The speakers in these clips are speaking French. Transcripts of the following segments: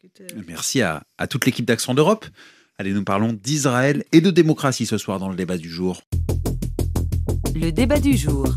Merci à toute l'équipe d'Accent d'Europe. Allez, nous parlons d'Israël et de démocratie ce soir dans le débat du jour. Le débat du jour.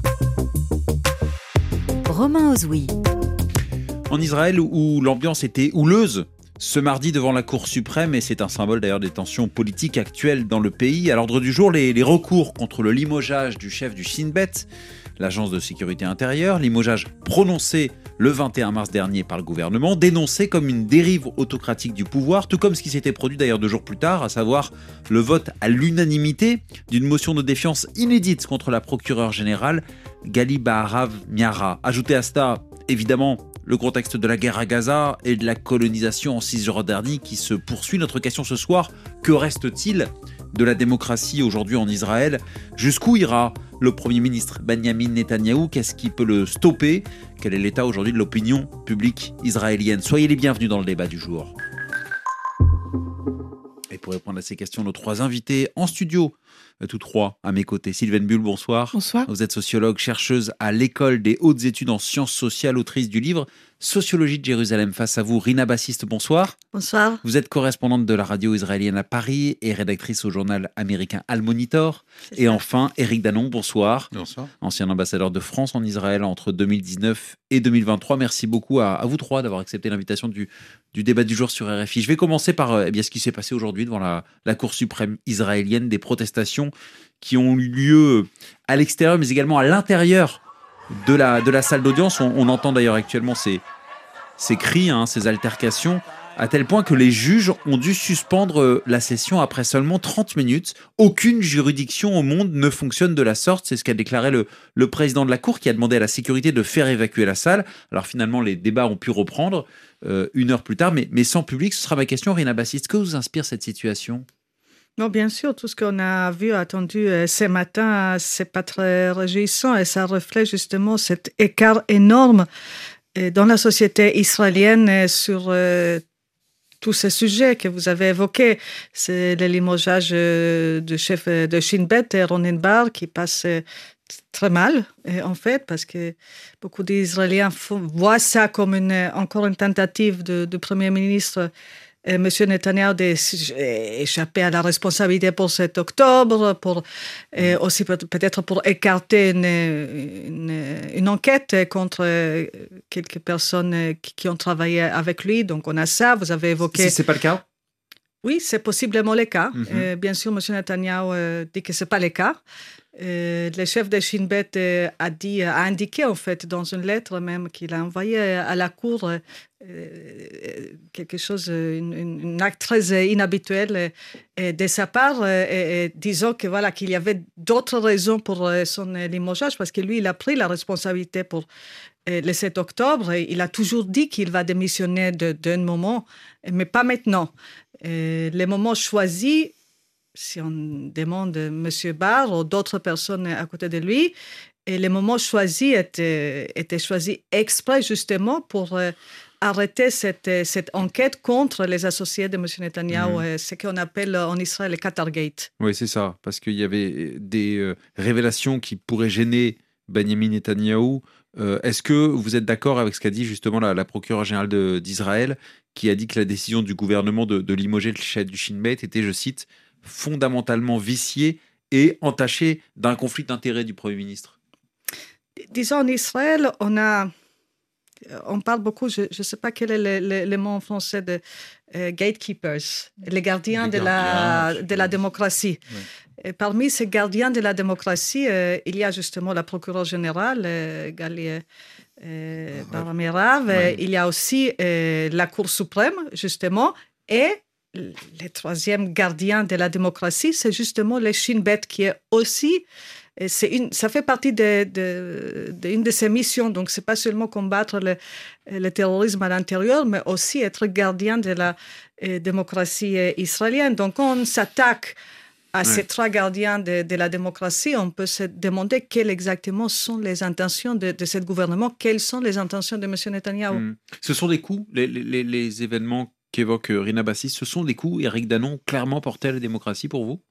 Romain Ozoui. En Israël, où l'ambiance était houleuse ce mardi devant la Cour suprême, et c'est un symbole d'ailleurs des tensions politiques actuelles dans le pays, à l'ordre du jour, les recours contre le limogeage du chef du Shin Bet, l'agence de sécurité intérieure, limogeage prononcé le 21 mars dernier par le gouvernement, dénoncé comme une dérive autocratique du pouvoir, tout comme ce qui s'était produit d'ailleurs 2 jours plus tard, à savoir le vote à l'unanimité d'une motion de défiance inédite contre la procureure générale Gali Baharav Miara. Ajoutez à cela, évidemment, le contexte de la guerre à Gaza et de la colonisation en Cisjordanie qui se poursuit. Notre question ce soir, que reste-t-il de la démocratie aujourd'hui en Israël ? Jusqu'où ira le Premier ministre Benyamin Netanyahou ? Qu'est-ce qui peut le stopper ? Quel est l'état aujourd'hui de l'opinion publique israélienne ? Soyez les bienvenus dans le débat du jour. Et pour répondre à ces questions, nos 3 invités en studio, tous 3 à mes côtés. Sylvaine Bull, bonsoir. Bonsoir. Vous êtes sociologue, chercheuse à l'École des hautes études en sciences sociales, autrice du livre Sociologie de Jérusalem. Face à vous, Rina Bassiste, bonsoir. Bonsoir. Vous êtes correspondante de la radio israélienne à Paris et rédactrice au journal américain Al Monitor. Et enfin, Éric Danon, bonsoir. Bonsoir. Ancien ambassadeur de France en Israël entre 2019 et 2023. Merci beaucoup à vous 3 d'avoir accepté l'invitation du débat du jour sur RFI. Je vais commencer par ce qui s'est passé aujourd'hui devant la Cour suprême israélienne, des protestations qui ont eu lieu à l'extérieur, mais également à l'intérieur de la salle d'audience. On entend d'ailleurs actuellement ces cris, ces altercations, à tel point que les juges ont dû suspendre la session après seulement 30 minutes. Aucune juridiction au monde ne fonctionne de la sorte, c'est ce qu'a déclaré le président de la Cour, qui a demandé à la sécurité de faire évacuer la salle. Alors finalement, les débats ont pu reprendre 1 heure plus tard, mais sans public. Ce sera ma question, Rina Bassiste. Que vous inspire cette situation ? Non, bien sûr, tout ce qu'on a vu, entendu ce matin, c'est pas très réjouissant et ça reflète justement cet écart énorme dans la société israélienne sur tous ces sujets que vous avez évoqués. C'est le limogeage du chef de Shin Bet, Ronen Bar, qui passe très mal, en fait, parce que beaucoup d'Israéliens voient ça comme encore une tentative du Premier ministre M. Netanyahou d'échapper à la responsabilité pour cet octobre, pour aussi peut-être pour écarter une enquête contre quelques personnes qui ont travaillé avec lui. Donc on a ça, vous avez évoqué... Si ce n'est pas le cas ? Oui, c'est possiblement le cas. Mm-hmm. Bien sûr, M. Netanyahou dit que ce n'est pas le cas. Le chef de Shin Bet a indiqué en fait dans une lettre même qu'il a envoyé à la Cour quelque chose, un acte très inhabituel de sa part, disant que voilà qu'il y avait d'autres raisons pour son limogeage, parce que lui il a pris la responsabilité pour le 7 octobre. Il a toujours dit qu'il va démissionner d'un moment, mais pas maintenant. Le moment choisi, si on demande M. Barr ou d'autres personnes à côté de lui, et le moment choisi était choisi exprès justement pour arrêter cette enquête contre les associés de M. Netanyahou, ce qu'on appelle en Israël le Qatargate. Oui, c'est ça, parce qu'il y avait des révélations qui pourraient gêner Benyamin Netanyahou. Est-ce que vous êtes d'accord avec ce qu'a dit justement la procureure générale d'Israël, qui a dit que la décision du gouvernement de limoger le chef du Shin Bet était, je cite, fondamentalement viciée et entachée d'un conflit d'intérêts du Premier ministre? Disons, en Israël, on parle beaucoup, je ne sais pas quel est le mot en français, de gatekeepers, les gardiens de la démocratie. Oui. Et parmi ces gardiens de la démocratie, il y a justement la procureure générale, Gali Baharav Miara. Il y a aussi la Cour suprême, justement, et le troisième gardien de la démocratie, c'est justement le Shin Bet, qui est aussi... ça fait partie d'une de ses missions. Donc, ce n'est pas seulement combattre le terrorisme à l'intérieur, mais aussi être gardien de la démocratie israélienne. Donc, on s'attaque à ces 3 gardiens de la démocratie. On peut se demander quelles exactement sont les intentions de ce gouvernement, quelles sont les intentions de M. Netanyahou. Ce sont des coups, les événements qu'évoque Rina Bassiste, ce sont des coups, Éric Danon, clairement portés à la démocratie pour vous?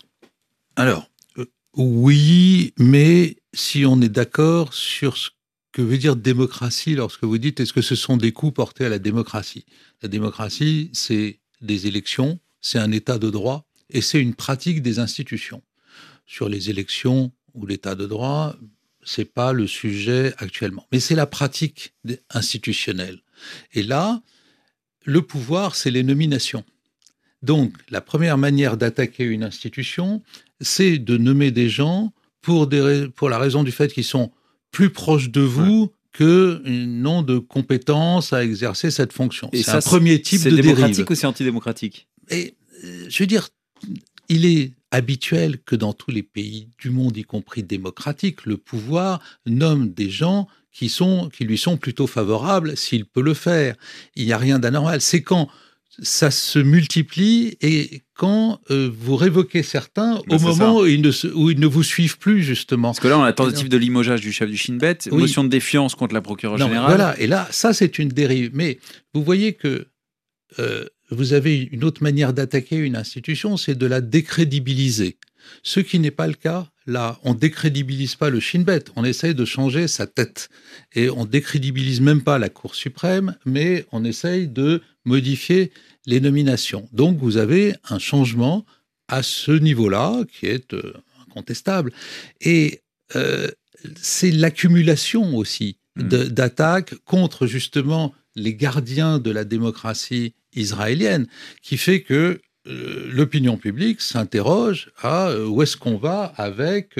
Alors, oui, mais si on est d'accord sur ce que veut dire démocratie lorsque vous dites est-ce que ce sont des coups portés à la démocratie? La démocratie, c'est des élections, c'est un état de droit et c'est une pratique des institutions. Sur les élections ou l'état de droit, c'est pas le sujet actuellement, mais c'est la pratique institutionnelle. Et là, le pouvoir, c'est les nominations. Donc, la première manière d'attaquer une institution, c'est de nommer des gens pour la raison du fait qu'ils sont plus proches de vous que n'ont de compétences à exercer cette fonction. Et c'est ça, un premier type de dérive. C'est démocratique ou c'est antidémocratique? Et je veux dire, il est habituel que dans tous les pays du monde, y compris démocratiques, le pouvoir nomme des gens qui lui sont plutôt favorables s'il peut le faire. Il n'y a rien d'anormal. C'est quand ça se multiplie et quand vous révoquez certains au moment où ils ne vous suivent plus, justement. Parce que là, on a la tentative de limogeage du chef du Shin Bet, motion de défiance contre la procureure générale. Voilà, et là, ça, c'est une dérive. Mais vous voyez que vous avez une autre manière d'attaquer une institution, c'est de la décrédibiliser. Ce qui n'est pas le cas, là, on décrédibilise pas le Shin Bet, on essaye de changer sa tête. Et on décrédibilise même pas la Cour suprême, mais on essaye de modifier les nominations. Donc, vous avez un changement à ce niveau-là, qui est incontestable. Et c'est l'accumulation aussi d'attaques contre, justement, les gardiens de la démocratie israélienne, qui fait que l'opinion publique s'interroge à où est-ce qu'on va avec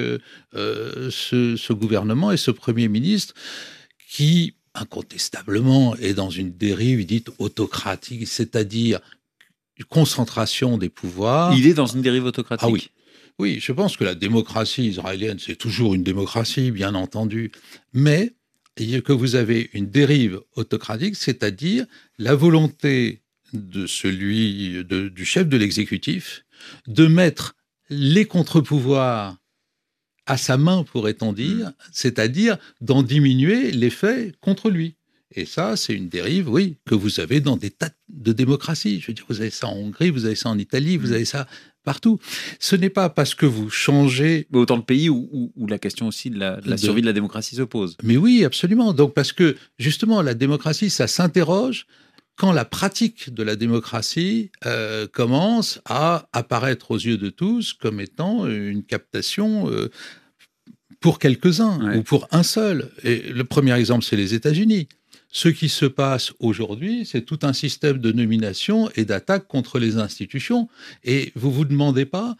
ce gouvernement et ce Premier ministre qui, incontestablement, est dans une dérive dite autocratique, c'est-à-dire une concentration des pouvoirs. Il est dans une dérive autocratique. Ah oui. Oui, je pense que la démocratie israélienne, c'est toujours une démocratie, bien entendu, mais que vous avez une dérive autocratique, c'est-à-dire la volonté du chef de l'exécutif de mettre les contre-pouvoirs à sa main, pourrait-on dire, c'est-à-dire d'en diminuer l'effet contre lui. Et ça, c'est une dérive, oui, que vous avez dans des tas de démocraties. Je veux dire, vous avez ça en Hongrie, vous avez ça en Italie, vous avez ça partout. Ce n'est pas parce que vous changez... Mais autant de pays où la question aussi de la survie de la démocratie se pose. Mais oui, absolument. Donc, parce que, justement, la démocratie, ça s'interroge quand la pratique de la démocratie commence à apparaître aux yeux de tous comme étant une captation pour quelques-uns ou pour un seul. Et le premier exemple, c'est les États-Unis. Ce qui se passe aujourd'hui, c'est tout un système de nomination et d'attaque contre les institutions. Et vous vous demandez pas,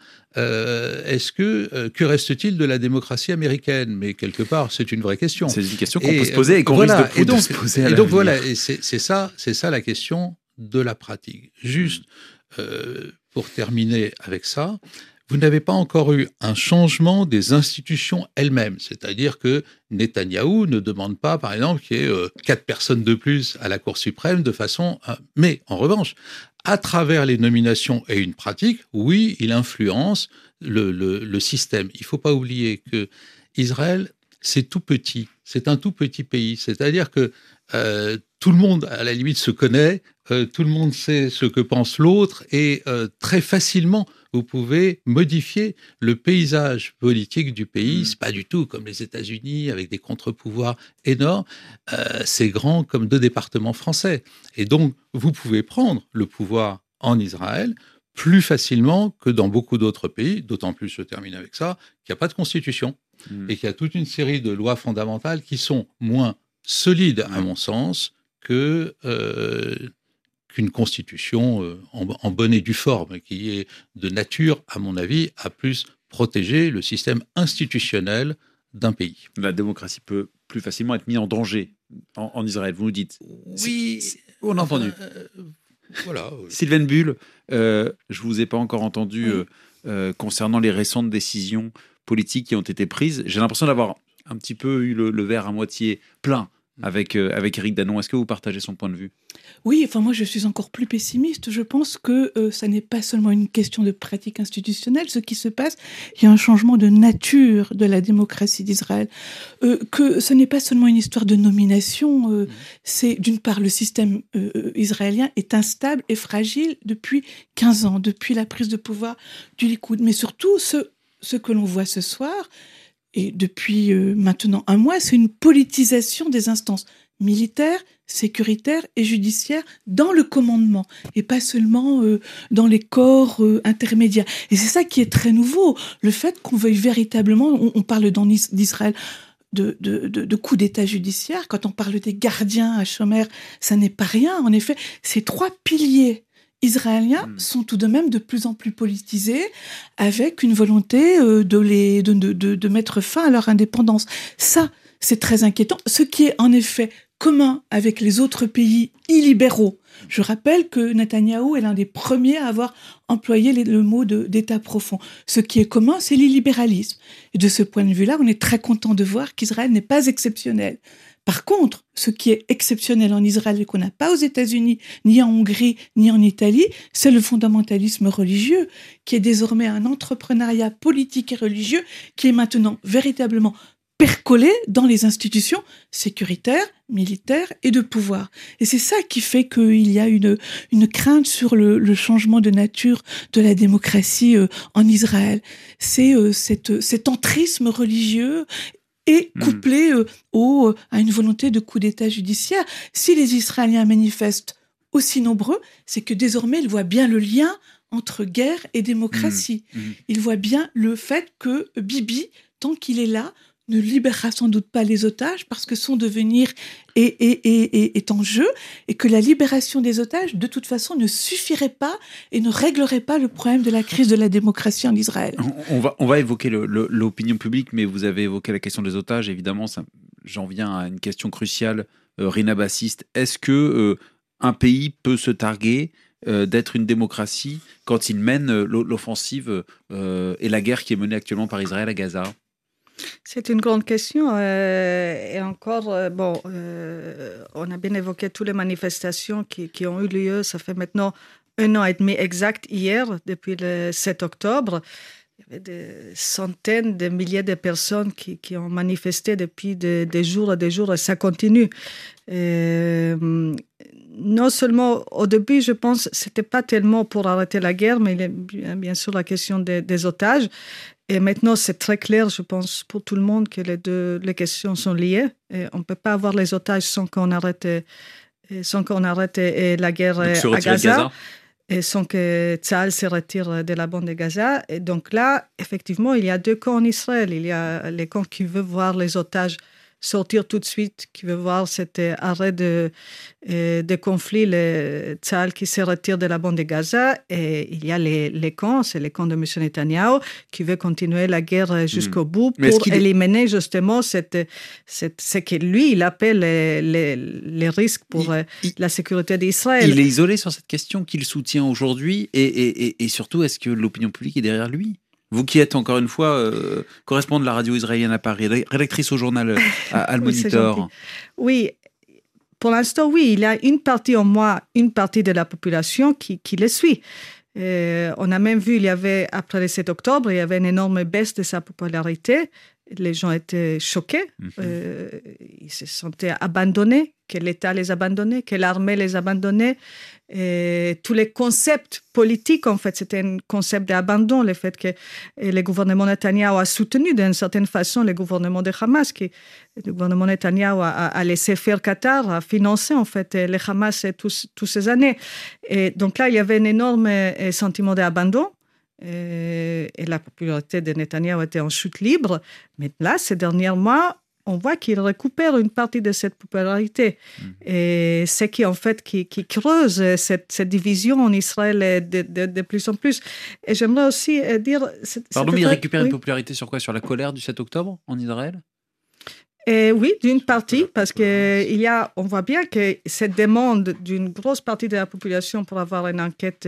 que reste-t-il de la démocratie américaine? Mais quelque part, c'est une vraie question. C'est une question qu'on peut se poser et qu'on risque de se poser à l'avenir. Et donc voilà, et c'est ça la question de la pratique. Juste pour terminer avec ça, vous n'avez pas encore eu un changement des institutions elles-mêmes. C'est-à-dire que Netanyahou ne demande pas, par exemple, qu'il y ait 4 personnes de plus à la Cour suprême de façon... Mais en revanche, à travers les nominations et une pratique, oui, il influence le système. Il ne faut pas oublier que Israël, c'est tout petit. C'est un tout petit pays. C'est-à-dire que tout le monde, à la limite, se connaît, tout le monde sait ce que pense l'autre et très facilement, vous pouvez modifier le paysage politique du pays. C'est pas du tout comme les États-Unis avec des contre-pouvoirs énormes. C'est grand comme 2 départements français. Et donc, vous pouvez prendre le pouvoir en Israël plus facilement que dans beaucoup d'autres pays, d'autant plus, je termine avec ça, qu'il n'y a pas de constitution et qu'il y a toute une série de lois fondamentales qui sont moins solides, à mon sens, qu'une constitution en bonne et due forme, qui est de nature, à mon avis, à plus protéger le système institutionnel d'un pays. La démocratie peut plus facilement être mise en danger en Israël, vous nous dites. Oui. On a entendu. Voilà. Sylvain Bull, je ne vous ai pas encore entendu concernant les récentes décisions politiques qui ont été prises. J'ai l'impression d'avoir un petit peu eu le verre à moitié plein avec Éric Danon. Est-ce que vous partagez son point de vue? Oui, enfin moi je suis encore plus pessimiste. Je pense que ça n'est pas seulement une question de pratique institutionnelle. Ce qui se passe, il y a un changement de nature de la démocratie d'Israël. Que ce n'est pas seulement une histoire de nomination. C'est d'une part le système israélien est instable et fragile depuis 15 ans, depuis la prise de pouvoir du Likoud. Mais surtout, ce que l'on voit ce soir, et depuis maintenant un mois, c'est une politisation des instances militaires, sécuritaires et judiciaires dans le commandement, et pas seulement dans les corps intermédiaires. Et c'est ça qui est très nouveau, le fait qu'on veuille véritablement, on parle d'Israël, de coup d'État judiciaire. Quand on parle des gardiens à Shomer, ça n'est pas rien. En effet, ces 3 piliers israéliens sont tout de même de plus en plus politisés, avec une volonté de mettre fin à leur indépendance. Ça, c'est très inquiétant. Ce qui est en effet commun avec les autres pays illibéraux. Je rappelle que Netanyahou est l'un des premiers à avoir employé le mot d'État profond. Ce qui est commun, c'est l'illibéralisme. Et de ce point de vue-là, on est très content de voir qu'Israël n'est pas exceptionnel. Par contre, ce qui est exceptionnel en Israël et qu'on n'a pas aux États-Unis, ni en Hongrie, ni en Italie, c'est le fondamentalisme religieux, qui est désormais un entrepreneuriat politique et religieux qui est maintenant véritablement percolé dans les institutions sécuritaires, militaires et de pouvoir. Et c'est ça qui fait qu'il y a une crainte sur le changement de nature de la démocratie en Israël. C'est cet entrisme religieux et couplé à une volonté de coup d'État judiciaire. Si les Israéliens manifestent aussi nombreux, c'est que désormais ils voient bien le lien entre guerre et démocratie. Ils voient bien le fait que Bibi, tant qu'il est là, ne libérera sans doute pas les otages parce que son devenir est en jeu, et que la libération des otages, de toute façon, ne suffirait pas et ne réglerait pas le problème de la crise de la démocratie en Israël. On va évoquer l'opinion publique, mais vous avez évoqué la question des otages. Évidemment, j'en viens à une question cruciale. Rina Bassiste, est-ce que un pays peut se targuer d'être une démocratie quand il mène l'offensive et la guerre qui est menée actuellement par Israël à Gaza ? C'est une grande question. Et encore, on a bien évoqué toutes les manifestations qui ont eu lieu. Ça fait maintenant 1 an et demi exact hier, depuis le 7 octobre. Il y avait des centaines de milliers de personnes qui ont manifesté depuis des jours et des jours, et ça continue. Non seulement, au début, je pense, c'était pas tellement pour arrêter la guerre, mais il y a bien sûr la question des otages. Et maintenant, c'est très clair, je pense, pour tout le monde que les questions sont liées. Et on ne peut pas avoir les otages sans qu'on arrête la guerre à Gaza. Et sans que Tsahal se retire de la bande de Gaza. Et donc là, effectivement, il y a 2 camps en Israël. Il y a les camps qui veulent voir les otages sortir tout de suite, qui veut voir cet arrêt de conflit, le Tsahal qui se retire de la bande de Gaza, et il y a les camps, c'est les camps de M. Netanyahou, qui veut continuer la guerre jusqu'au bout pour éliminer justement ce que lui, il appelle les risques pour la sécurité d'Israël. Il est isolé sur cette question qu'il soutient aujourd'hui, et surtout, est-ce que l'opinion publique est derrière lui ? Vous qui êtes encore une fois correspondante de la radio israélienne à Paris, rédactrice au journal Al Monitor. Oui, pour l'instant, oui, il y a une partie de la population qui le suit. On a même vu, après le 7 octobre, il y avait une énorme baisse de sa popularité. Les gens étaient choqués. Ils se sentaient abandonnés, que l'État les abandonnait, que l'armée les abandonnait. Et tous les concepts politiques, en fait, c'était un concept d'abandon, le fait que le gouvernement Netanyahou a soutenu d'une certaine façon le gouvernement de Hamas, le gouvernement Netanyahou a laissé faire Qatar, a financé en fait le Hamas toutes ces années. Et donc là, il y avait un énorme sentiment d'abandon. Et la popularité de Netanyahou était en chute libre. Mais là, ces derniers mois, on voit qu'il récupère une partie de cette popularité. Et c'est qui creuse cette division en Israël de plus en plus. Et j'aimerais aussi dire... Pardon, mais il récupère une popularité sur quoi ? Sur la colère du 7 octobre en Israël ? Oui, d'une partie, parce on voit bien que cette demande d'une grosse partie de la population pour avoir une enquête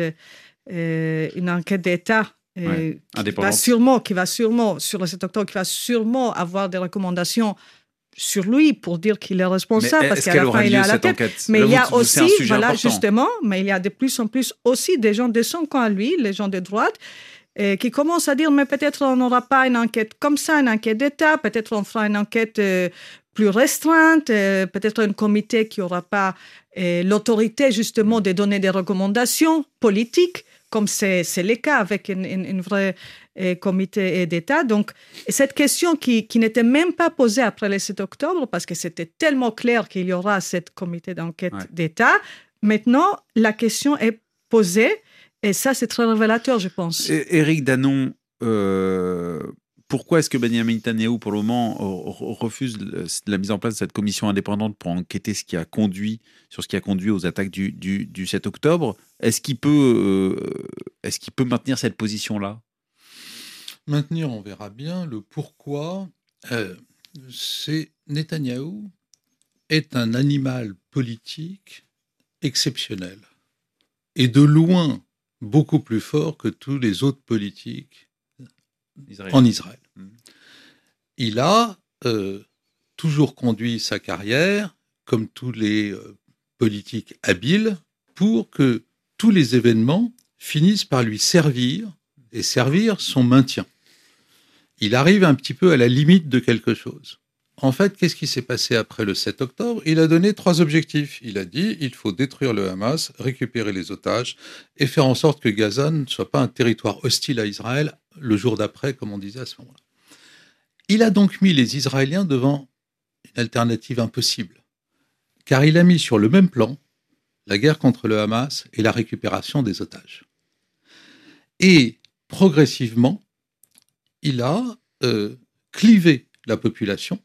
d'État qui va sûrement, sur le 7 octobre, qui va sûrement avoir des recommandations sur lui pour dire qu'il est responsable, parce qu'à la fin, il est à la tête. Mais il y a aussi, mais il y a de plus en plus aussi des gens de son camp à lui, les gens de droite, qui commencent à dire, mais peut-être on n'aura pas une enquête comme ça, une enquête d'État, peut-être on fera une enquête plus restreinte, peut-être un comité qui n'aura pas l'autorité justement de donner des recommandations politiques, comme c'est le cas avec une vraie comité d'État. Donc, cette question qui n'était même pas posée après le 7 octobre, parce que c'était tellement clair qu'il y aura cette comité d'enquête d'État, maintenant, la question est posée, et ça, c'est très révélateur, je pense. Éric Danon, pourquoi est-ce que Benjamin Netanyahou, pour le moment, refuse la mise en place de cette commission indépendante pour enquêter sur ce qui a conduit aux attaques du 7 octobre? Est-ce qu'il peut maintenir cette position-là? Maintenir, on verra bien. Le pourquoi, c'est Netanyahou est un animal politique exceptionnel et de loin beaucoup plus fort que tous les autres politiques en Israël. Il a toujours conduit sa carrière, comme tous les politiques habiles, pour que tous les événements finissent par lui servir et servir son maintien. Il arrive un petit peu à la limite de quelque chose. En fait, qu'est-ce qui s'est passé après le 7 octobre? Il a donné 3 objectifs. Il a dit, il faut détruire le Hamas, récupérer les otages et faire en sorte que Gaza ne soit pas un territoire hostile à Israël le jour d'après, comme on disait à ce moment-là. Il a donc mis les Israéliens devant une alternative impossible, car il a mis sur le même plan la guerre contre le Hamas et la récupération des otages. Et progressivement, il a clivé la population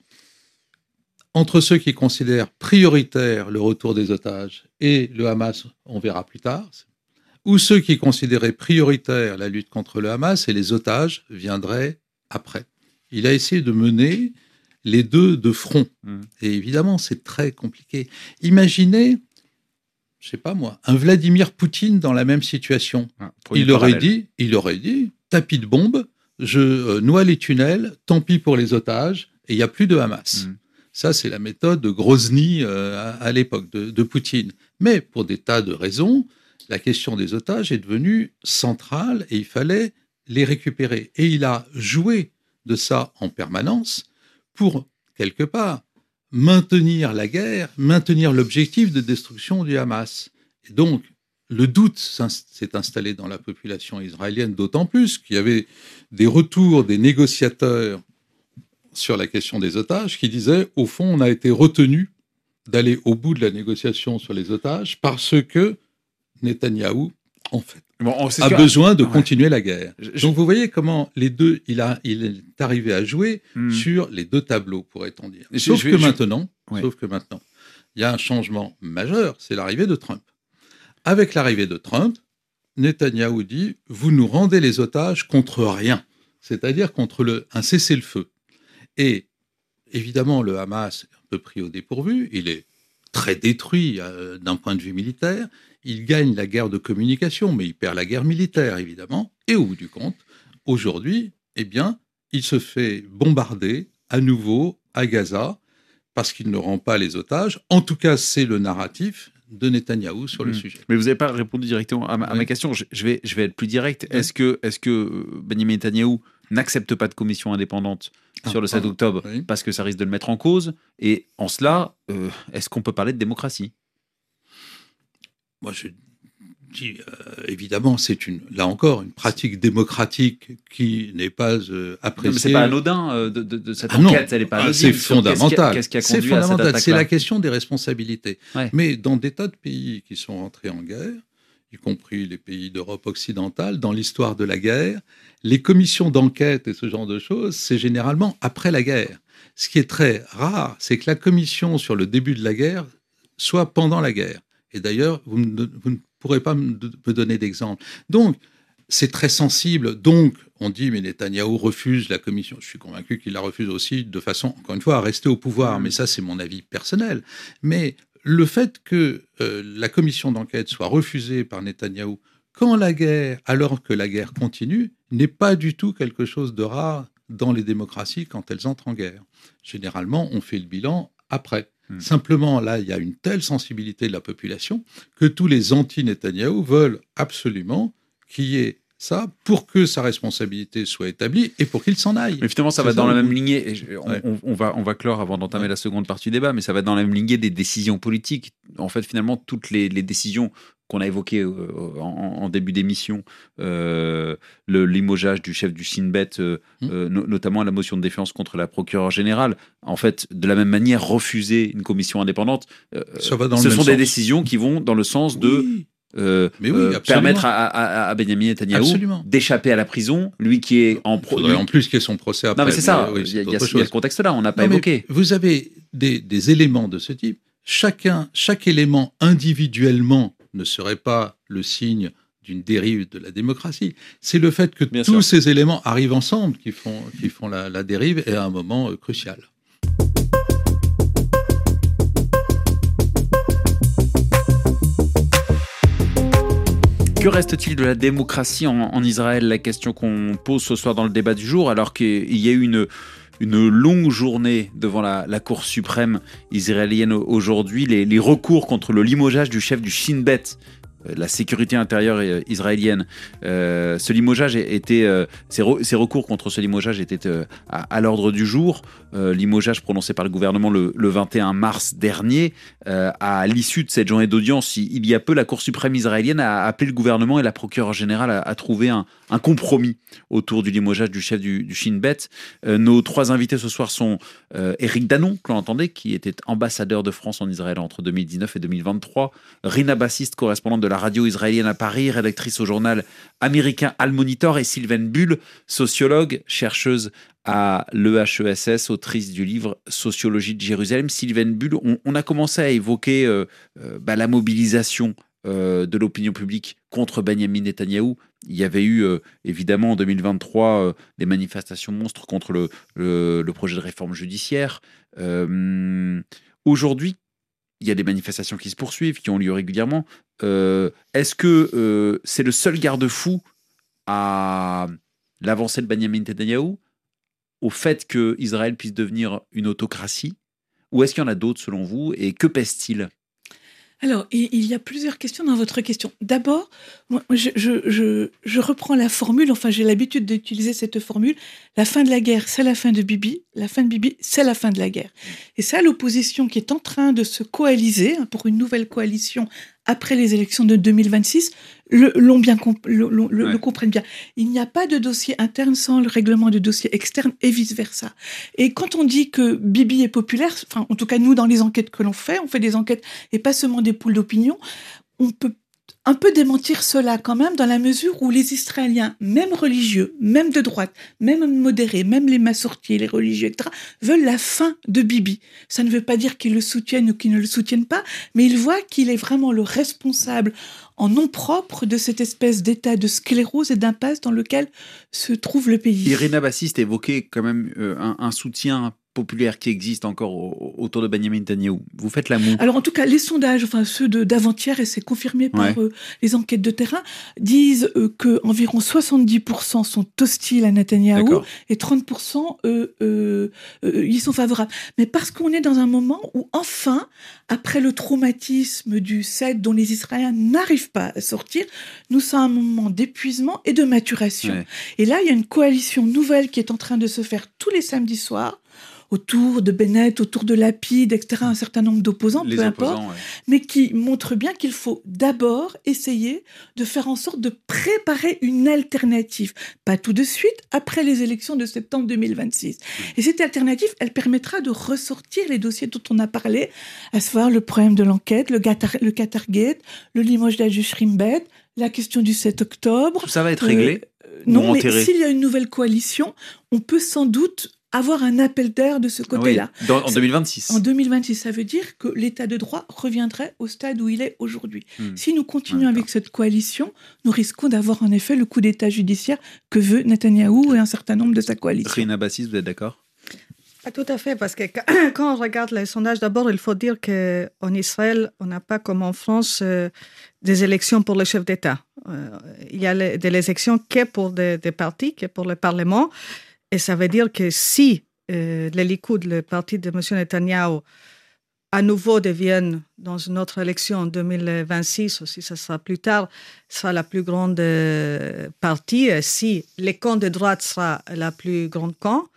entre ceux qui considèrent prioritaire le retour des otages et le Hamas, on verra plus tard, ou ceux qui considéraient prioritaire la lutte contre le Hamas et les otages viendraient après. Il a essayé de mener les deux de front. Et évidemment, c'est très compliqué. Imaginez, je sais pas moi, un Vladimir Poutine dans la même situation. Il aurait dit, tapis de bombe, je noie les tunnels, tant pis pour les otages, et il n'y a plus de Hamas. Ça, c'est la méthode de Grozny à l'époque de Poutine. Mais pour des tas de raisons, la question des otages est devenue centrale et il fallait les récupérer. Et il a joué de ça en permanence pour, quelque part, maintenir la guerre, maintenir l'objectif de destruction du Hamas. Et donc, le doute s'est installé dans la population israélienne, d'autant plus qu'il y avait des retours des négociateurs sur la question des otages qui disaient, au fond, on a été retenu d'aller au bout de la négociation sur les otages parce que Netanyahou, en fait, a besoin de continuer la guerre. Donc vous voyez comment les deux, il est arrivé à jouer sur les deux tableaux, pourrait-on dire. Sauf que maintenant, il y a un changement majeur, c'est l'arrivée de Trump. Avec l'arrivée de Trump, Netanyahou dit, vous nous rendez les otages contre rien, c'est-à-dire contre un cessez-le-feu. Et évidemment, le Hamas est un peu pris au dépourvu, il est très détruit d'un point de vue militaire, il gagne la guerre de communication, mais il perd la guerre militaire, évidemment, et au bout du compte, aujourd'hui, eh bien, il se fait bombarder à nouveau à Gaza, parce qu'il ne rend pas les otages. En tout cas, c'est le narratif de Netanyahou sur le sujet. Mais vous n'avez pas répondu directement à ma question. Je vais être plus direct. Est-ce que Benjamin Netanyahou n'accepte pas de commission indépendante sur le 7 octobre parce que ça risque de le mettre en cause? Et en cela, est-ce qu'on peut parler de démocratie? Moi, je dis, évidemment, c'est là encore une pratique démocratique qui n'est pas appréciée. Mais c'est pas anodin de cette enquête, elle n'est pas anodine. C'est fondamental. Qu'est-ce qui a conduit à cette attaque-là? C'est la question des responsabilités. Ouais. Mais dans des tas de pays qui sont entrés en guerre, y compris les pays d'Europe occidentale, dans l'histoire de la guerre, les commissions d'enquête et ce genre de choses, c'est généralement après la guerre. Ce qui est très rare, c'est que la commission sur le début de la guerre soit pendant la guerre. Et d'ailleurs, vous ne pourrez pas me donner d'exemple. Donc, c'est très sensible. Donc, on dit, mais Netanyahou refuse la commission. Je suis convaincu qu'il la refuse aussi de façon, encore une fois, à rester au pouvoir. Mais ça, c'est mon avis personnel. Mais le fait que la commission d'enquête soit refusée par Netanyahou quand la guerre, alors que la guerre continue, n'est pas du tout quelque chose de rare dans les démocraties quand elles entrent en guerre. Généralement, on fait le bilan après. Simplement, là, il y a une telle sensibilité de la population que tous les anti-Netanyahou veulent absolument qu'il y ait ça pour que sa responsabilité soit établie et pour qu'il s'en aille. Mais finalement, ça va dans la même lignée. On va clore avant d'entamer la seconde partie du débat, mais ça va dans la même lignée des décisions politiques. En fait, finalement, toutes les décisions qu'on a évoqué en début d'émission, le limogeage du chef du Shin Bet, notamment la motion de défiance contre la procureure générale. En fait, de la même manière, refuser une commission indépendante, Ça va dans le ce même sont des sens. décisions qui vont dans le sens de permettre à Benjamin Netanyahou Absolument. d'échapper à la prison, lui qui est Il faudrait en plus qu'il y ait son procès après. Non, mais c'est ça, oui, il y a autre ce chose. contexte-là, on n'a pas Non, mais évoqué. Vous avez des éléments de ce type. Chaque élément individuellement ne serait pas le signe d'une dérive de la démocratie. C'est le fait que Bien tous sûr. ces éléments arrivent ensemble qui font la dérive et à un moment crucial. Que reste-t-il de la démocratie en Israël? La question qu'on pose ce soir dans le débat du jour, alors qu'il y a eu une longue journée devant la Cour suprême israélienne aujourd'hui, les recours contre le limogeage du chef du Shin Bet, la sécurité intérieure israélienne. Ce limogeage ces recours contre ce limogeage étaient à l'ordre du jour. Limogeage prononcé par le gouvernement le 21 mars dernier. À l'issue de cette journée d'audience, il y a peu, la Cour suprême israélienne a appelé le gouvernement et la procureure générale à trouver un compromis autour du limogeage du chef du Shin Bet. Nos trois invités ce soir sont Éric Danon, que l'on entendait, qui était ambassadeur de France en Israël entre 2019 et 2023, Rina Bassiste, correspondante de la radio israélienne à Paris, rédactrice au journal américain Al Monitor, et Sylvaine Bull, sociologue, chercheuse à l'EHESS, autrice du livre Sociologie de Jérusalem. Sylvaine Bull, on a commencé à évoquer la mobilisation de l'opinion publique contre Benjamin Netanyahou. Il y avait eu évidemment en 2023 des manifestations monstres contre le projet de réforme judiciaire. Aujourd'hui, il y a des manifestations qui se poursuivent, qui ont lieu régulièrement. Est-ce que c'est le seul garde-fou à l'avancée de Benjamin Netanyahou, au fait qu'Israël puisse devenir une autocratie? Ou est-ce qu'il y en a d'autres selon vous? Et que pèse-t-il? Alors, il y a plusieurs questions dans votre question. D'abord, moi, je reprends la formule, enfin j'ai l'habitude d'utiliser cette formule, la fin de la guerre, c'est la fin de Bibi, la fin de Bibi, c'est la fin de la guerre. Et ça, l'opposition qui est en train de se coaliser pour une nouvelle coalition après les élections de 2026, le comprennent bien. Il n'y a pas de dossier interne sans le règlement de dossier externe et vice-versa. Et quand on dit que Bibi est populaire, enfin, en tout cas, nous, dans les enquêtes que l'on fait, on fait des enquêtes et pas seulement des poules d'opinion, on peut un peu démentir cela quand même, dans la mesure où les Israéliens, même religieux, même de droite, même modérés, même les massortiers, les religieux, etc., veulent la fin de Bibi. Ça ne veut pas dire qu'ils le soutiennent ou qu'ils ne le soutiennent pas, mais ils voient qu'il est vraiment le responsable en nom propre de cette espèce d'état de sclérose et d'impasse dans lequel se trouve le pays. Irina Bassiste évoquait quand même un soutien populaire qui existe encore autour de Benjamin Netanyahou. Vous faites la moue. Alors en tout cas, les sondages, enfin ceux d'avant-hier, et c'est confirmé par les enquêtes de terrain, disent que environ 70% sont hostiles à Netanyahou. D'accord. Et 30% y sont favorables. Mais parce qu'on est dans un moment où enfin, après le traumatisme du 7 dont les Israéliens n'arrivent pas à sortir, nous sommes à un moment d'épuisement et de maturation. Ouais. Et là, il y a une coalition nouvelle qui est en train de se faire tous les samedis soirs, autour de Bennett, autour de Lapide, etc., un certain nombre d'opposants, peu importe, mais qui montre bien qu'il faut d'abord essayer de faire en sorte de préparer une alternative. Pas tout de suite, après les élections de septembre 2026. Et cette alternative, elle permettra de ressortir les dossiers dont on a parlé, à savoir le problème de l'enquête, le Qatargate, le limogeage du Shin Bet, la question du 7 octobre. Tout ça va être réglé non, mais s'il y a une nouvelle coalition, on peut sans doute avoir un appel d'air de ce côté-là. Oui, en 2026. En 2026, ça veut dire que l'état de droit reviendrait au stade où il est aujourd'hui. Si nous continuons avec cette coalition, nous risquons d'avoir en effet le coup d'état judiciaire que veut Netanyahou et un certain nombre de sa coalition. Rina Bassiste, vous êtes d'accord? Pas tout à fait, parce que quand on regarde les sondages, d'abord, il faut dire qu'en Israël, on n'a pas comme en France des élections pour le chef d'État. Il y a des élections que pour des partis, que pour le Parlement. Et ça veut dire que si le Likoud, le parti de M. Netanyahou, à nouveau deviennent dans une autre élection en 2026, ou si ça sera plus tard, sera la plus grande partie. Si le camp de droite sera la plus grande camp,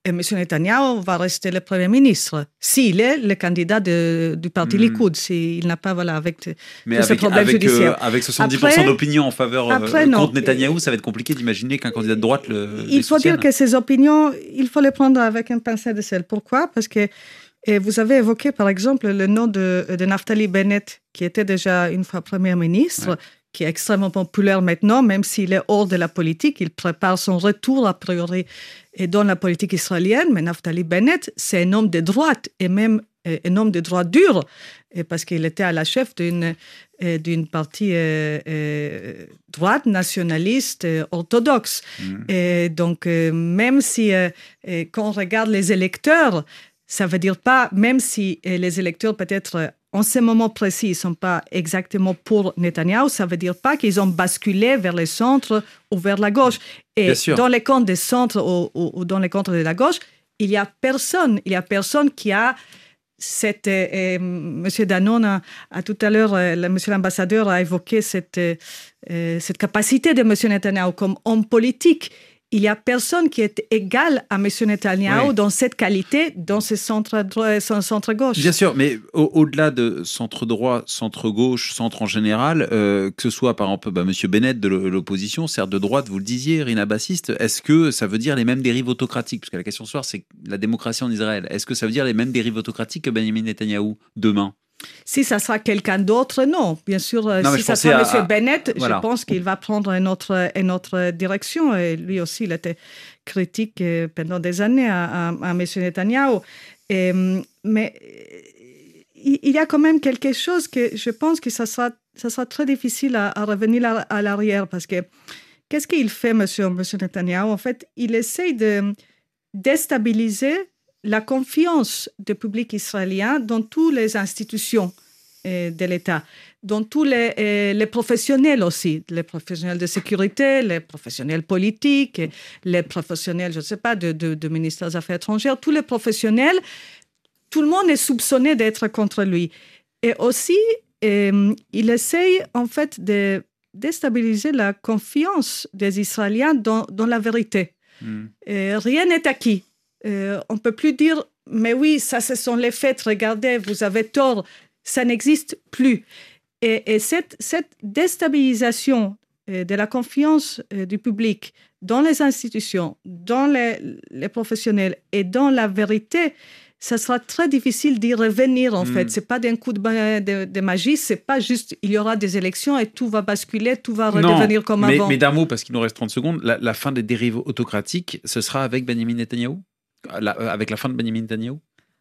et M. Netanyahou va rester le Premier ministre, s'il est le candidat du parti Likoud, s'il n'a pas, avec ce problème judiciaire. Avec 70% d'opinion en faveur contre Netanyahou, ça va être compliqué d'imaginer qu'un candidat de droite Il faut dire que ces opinions, il faut les prendre avec une pincée de sel. Pourquoi ? Parce que vous avez évoqué, par exemple, le nom de Naftali Bennett, qui était déjà une fois Premier ministre, qui est extrêmement populaire maintenant, même s'il est hors de la politique. Il prépare son retour, a priori, dans la politique israélienne. Mais Naftali Bennett, c'est un homme de droite, et même un homme de droite dur, parce qu'il était à la chef d'une partie droite, nationaliste, orthodoxe. Et donc, même si, quand on regarde les électeurs, ça ne veut dire pas, même si les électeurs peut-être en ce moment précis, ils ne sont pas exactement pour Netanyahou, ça ne veut dire pas qu'ils ont basculé vers le centre ou vers la gauche. Et dans les camps des centres ou dans les camps de la gauche, il n'y a personne qui a cette... Monsieur Danon a tout à l'heure, monsieur l'ambassadeur a évoqué cette capacité de monsieur Netanyahou comme homme politique. Il n'y a personne qui est égal à M. Netanyahou dans cette qualité, dans ce centre-gauche. Bien sûr, mais au-delà de centre-droit, centre-gauche, centre en général, que ce soit par exemple M. Bennett de l'opposition, certes de droite, vous le disiez, Rina Bassiste, est-ce que ça veut dire les mêmes dérives autocratiques ? Parce que la question ce soir, c'est la démocratie en Israël. Est-ce que ça veut dire les mêmes dérives autocratiques que Benjamin Netanyahou demain ? Si ça sera quelqu'un d'autre, non. Bien sûr, si ça sera M. Bennett, je pense qu'il va prendre une autre direction. Et lui aussi, il était critique pendant des années à M. Netanyahou. Mais il y a quand même quelque chose que je pense que ça sera très difficile à revenir à l'arrière. Parce que qu'est-ce qu'il fait, M. Netanyahou ? En fait, il essaye de déstabiliser la confiance du public israélien dans toutes les institutions de l'État, dans tous les professionnels aussi, les professionnels de sécurité, les professionnels politiques, les professionnels, je ne sais pas, de ministère des Affaires étrangères, tous les professionnels, tout le monde est soupçonné d'être contre lui. Et aussi, il essaye en fait de déstabiliser la confiance des Israéliens dans la vérité. Rien n'est acquis. On ne peut plus dire « mais oui, ça, ce sont les faits, regardez, vous avez tort », ça n'existe plus. Et cette déstabilisation de la confiance du public dans les institutions, dans les professionnels et dans la vérité, ça sera très difficile d'y revenir en fait. Ce n'est pas d'un coup de magie, ce n'est pas juste il y aura des élections et tout va basculer, tout va redevenir comme avant. Mais d'un mot, parce qu'il nous reste 30 secondes, la fin des dérives autocratiques, ce sera avec Benjamin Netanyahou ? Avec la fin de Benjamin Netanyahou ?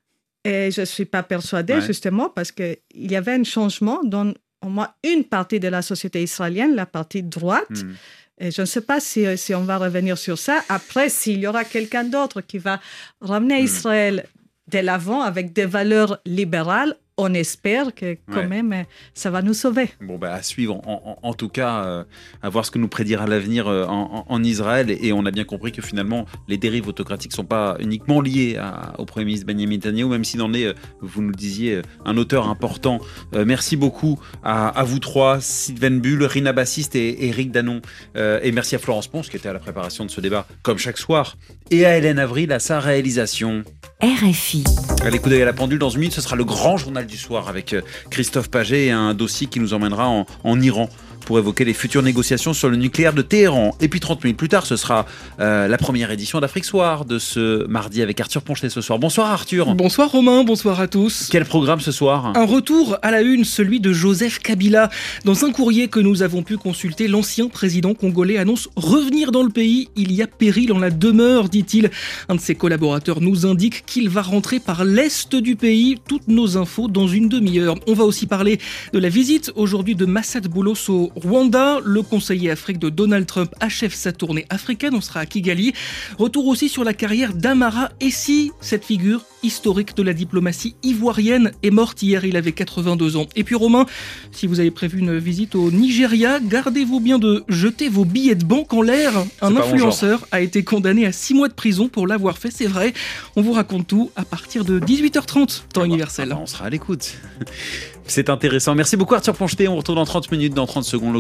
Et je ne suis pas persuadée, justement, parce qu'il y avait un changement dans au moins une partie de la société israélienne, la partie droite. Et je ne sais pas si on va revenir sur ça. Après, s'il y aura quelqu'un d'autre qui va ramener Israël de l'avant avec des valeurs libérales, on espère que quand même ça va nous sauver. Bon, à suivre en tout cas, à voir ce que nous prédira l'avenir en Israël. Et on a bien compris que finalement les dérives autocratiques ne sont pas uniquement liées au Premier ministre Benjamin Netanyahou, même s'il en est, vous nous le disiez, un auteur important. Merci beaucoup à vous trois, Sylvain Bull, Rina Bassiste et Éric Danon. Et merci à Florence Ponce qui était à la préparation de ce débat comme chaque soir. Et à Hélène Avril à sa réalisation. RFI. Allez, coup d'œil à la pendule. Dans une minute, ce sera le grand journal du soir avec Christophe Paget et un dossier qui nous emmènera en Iran pour évoquer les futures négociations sur le nucléaire de Téhéran. Et puis 30 minutes plus tard, ce sera la première édition d'Afrique Soir de ce mardi avec Arthur Ponchelet ce soir. Bonsoir Arthur. Bonsoir Romain, bonsoir à tous. Quel programme ce soir ? Un retour à la une, celui de Joseph Kabila. Dans un courrier que nous avons pu consulter, l'ancien président congolais annonce revenir dans le pays. Il y a péril en la demeure, dit-il. Un de ses collaborateurs nous indique qu'il va rentrer par l'est du pays. Toutes nos infos dans une demi-heure. On va aussi parler de la visite aujourd'hui de Massad Boulos au Rwanda. Le conseiller Afrique de Donald Trump achève sa tournée africaine. On sera à Kigali. Retour aussi sur la carrière d'Amara Essi, cette figure historique de la diplomatie ivoirienne est morte hier. Il avait 82 ans. Et puis Romain, si vous avez prévu une visite au Nigeria, gardez-vous bien de jeter vos billets de banque en l'air. Un influenceur a été condamné à 6 mois de prison pour l'avoir fait, c'est vrai. On vous raconte tout à partir de 18h30, temps universel. On sera à l'écoute. C'est intéressant. Merci beaucoup Arthur Ponchelet. On retrouve dans 30 minutes, dans 30 secondes.